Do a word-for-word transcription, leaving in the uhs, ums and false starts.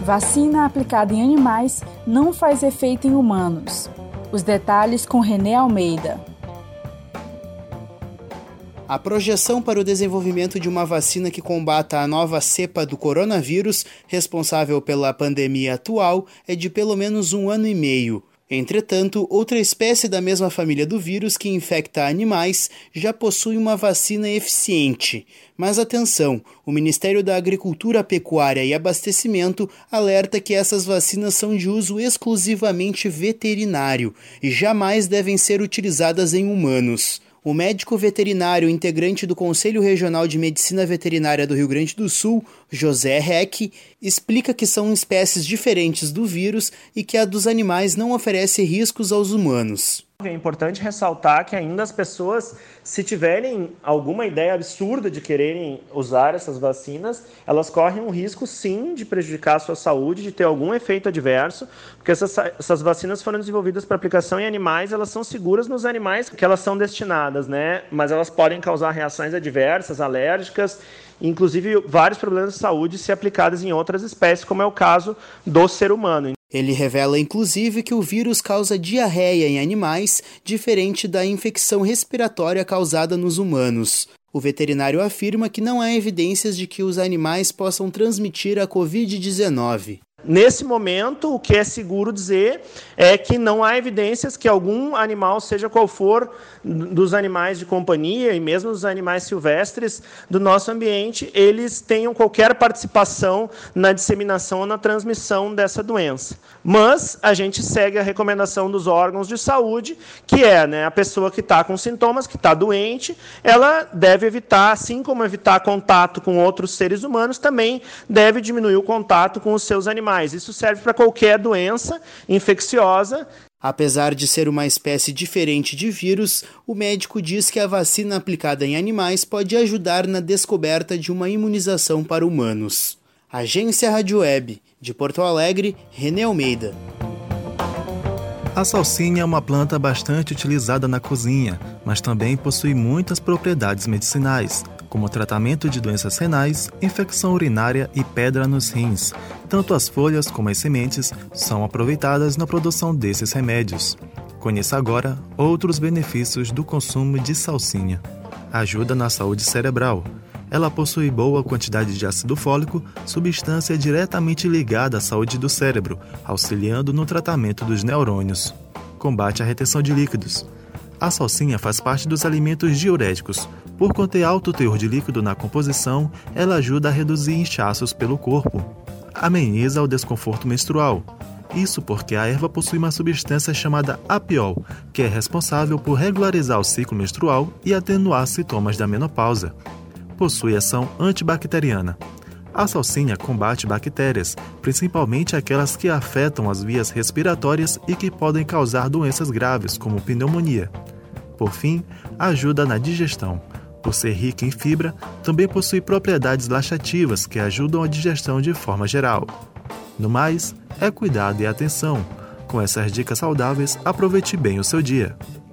Vacina aplicada em animais não faz efeito em humanos. Os detalhes com René Almeida. A projeção para o desenvolvimento de uma vacina que combata a nova cepa do coronavírus, responsável pela pandemia atual, é de pelo menos um ano e meio. Entretanto, outra espécie da mesma família do vírus que infecta animais já possui uma vacina eficiente. Mas atenção, o Ministério da Agricultura, Pecuária e Abastecimento alerta que essas vacinas são de uso exclusivamente veterinário e jamais devem ser utilizadas em humanos. O médico veterinário integrante do Conselho Regional de Medicina Veterinária do Rio Grande do Sul, José Reck, explica que são espécies diferentes do vírus e que a dos animais não oferece riscos aos humanos. É importante ressaltar que ainda as pessoas, se tiverem alguma ideia absurda de quererem usar essas vacinas, elas correm um risco sim de prejudicar a sua saúde, de ter algum efeito adverso, porque essas, essas vacinas foram desenvolvidas para aplicação em animais, elas são seguras nos animais que elas são destinadas, né? Mas elas podem causar reações adversas, alérgicas, inclusive vários problemas de saúde se aplicadas em outras espécies, como é o caso do ser humano. Ele revela, inclusive, que o vírus causa diarreia em animais, diferente da infecção respiratória causada nos humanos. O veterinário afirma que não há evidências de que os animais possam transmitir a covid dezenove. Nesse momento, o que é seguro dizer é que não há evidências que algum animal, seja qual for, dos animais de companhia e mesmo dos animais silvestres do nosso ambiente, eles tenham qualquer participação na disseminação ou na transmissão dessa doença. Mas a gente segue a recomendação dos órgãos de saúde, que é, né, a pessoa que está com sintomas, que está doente, ela deve evitar, assim como evitar contato com outros seres humanos, também deve diminuir o contato com os seus animais. Isso serve para qualquer doença infecciosa. Apesar de ser uma espécie diferente de vírus, o médico diz que a vacina aplicada em animais pode ajudar na descoberta de uma imunização para humanos. Agência Rádio Web, de Porto Alegre, René Almeida. A salsinha é uma planta bastante utilizada na cozinha, mas também possui muitas propriedades medicinais, como tratamento de doenças renais, infecção urinária e pedra nos rins. Tanto as folhas como as sementes são aproveitadas na produção desses remédios. Conheça agora outros benefícios do consumo de salsinha. Ajuda na saúde cerebral. Ela possui boa quantidade de ácido fólico, substância diretamente ligada à saúde do cérebro, auxiliando no tratamento dos neurônios. Combate a retenção de líquidos. A salsinha faz parte dos alimentos diuréticos. Por conter alto teor de líquido na composição, ela ajuda a reduzir inchaços pelo corpo. Ameniza o desconforto menstrual. Isso porque a erva possui uma substância chamada apiol, que é responsável por regularizar o ciclo menstrual e atenuar sintomas da menopausa. Possui ação antibacteriana. A salsinha combate bactérias, principalmente aquelas que afetam as vias respiratórias e que podem causar doenças graves, como pneumonia. Por fim, ajuda na digestão. Por ser rica em fibra, também possui propriedades laxativas que ajudam a digestão de forma geral. No mais, é cuidado e atenção. Com essas dicas saudáveis, aproveite bem o seu dia.